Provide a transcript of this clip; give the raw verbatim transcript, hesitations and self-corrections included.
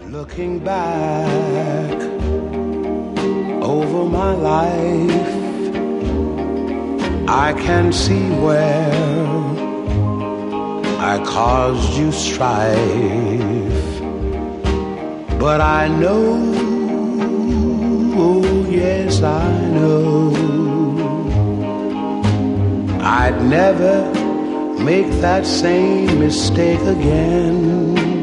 Looking back over my life, I can see where I caused you strife. But I know, oh yes I know, I'd never make that same mistake again.